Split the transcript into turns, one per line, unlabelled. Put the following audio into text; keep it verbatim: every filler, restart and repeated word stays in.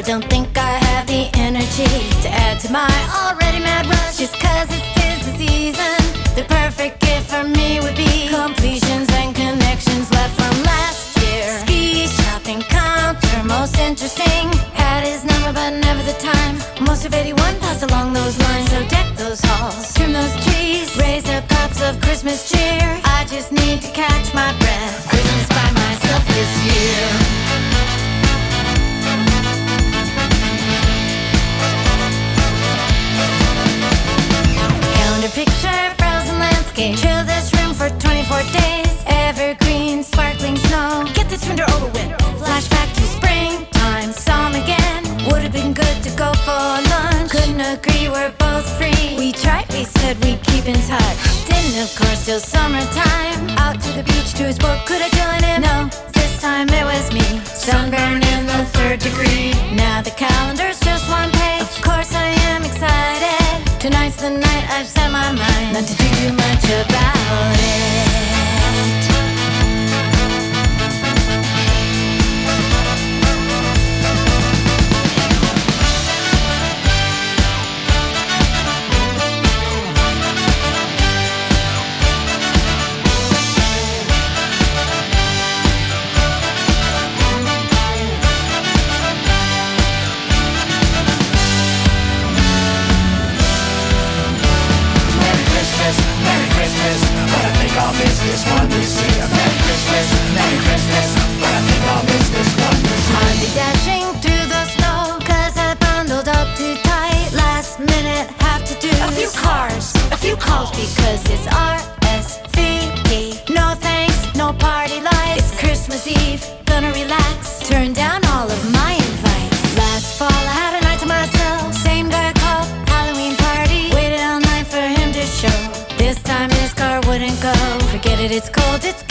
sure don't think I have the energy to add to my already mad rush. Just cause it's tis the season, the perfect gift for me would be completions and connections left from last year. Ski shopping counter, most interesting. Had his number but never the time. Most of eighty-one passed along those lines. So deck those halls, trim those trees, raise up cups of Christmas cheer. I just need to catch my breath. Christmas by myself this year. Picture, frozen landscape. Chill this room for twenty-four days. Evergreen, sparkling snow. Get this winter over with. Flashback to springtime. Saw him again. Would have been good to go for lunch. Couldn't agree, we're both free. We tried, we said we'd keep in touch. Didn't, of course, till summertime. Out to the beach, to his boat. Could I join him? No, this time it was me. Sunburn in the third degree. Now the calendar's just one page. Of course I am excited. Tonight's the night I've set my mind not to do too much about it.
I'll miss this one this year. Merry Christmas, Merry Christmas, but I think I'll miss this one this year.
I'll be dashing through the snow, cause I bundled up too tight. Last minute, have to do
a few cars,
a few calls, because it's R S V P. No thanks, no party lights. It's Christmas Eve, gonna relax. Turn down all of my invites. Last fall I had a night to myself. Same guy called, Halloween party. Waited all night for him to show. This time his car wouldn't go. Forget it, it's cold, it's